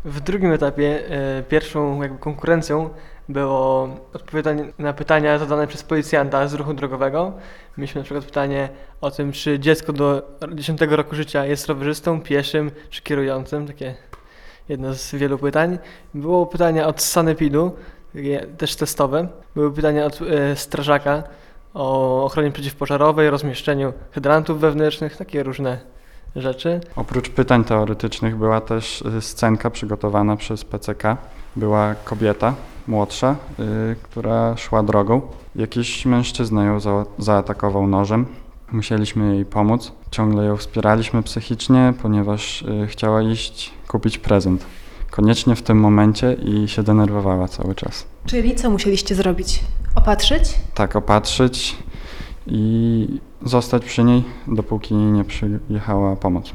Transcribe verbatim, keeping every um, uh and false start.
W drugim etapie e, pierwszą jakby konkurencją było odpowiadanie na pytania zadane przez policjanta z ruchu drogowego. Mieliśmy na przykład pytanie o tym, czy dziecko do dziesiątego roku życia jest rowerzystą, pieszym czy kierującym. Takie jedno z wielu pytań. Było pytanie od sanepidu, takie też testowe. Były pytania od e, strażaka o ochronie przeciwpożarowej, rozmieszczeniu hydrantów wewnętrznych, takie różne rzeczy. Oprócz pytań teoretycznych była też y, scenka przygotowana przez P C K. Była kobieta młodsza, y, która szła drogą. Jakiś mężczyzna ją za- zaatakował nożem. Musieliśmy jej pomóc. Ciągle ją wspieraliśmy psychicznie, ponieważ y, chciała iść kupić prezent. Koniecznie w tym momencie i się denerwowała cały czas. Czyli co musieliście zrobić? Opatrzyć? Tak opatrzyć i zostać przy niej, dopóki nie przyjechała pomoc.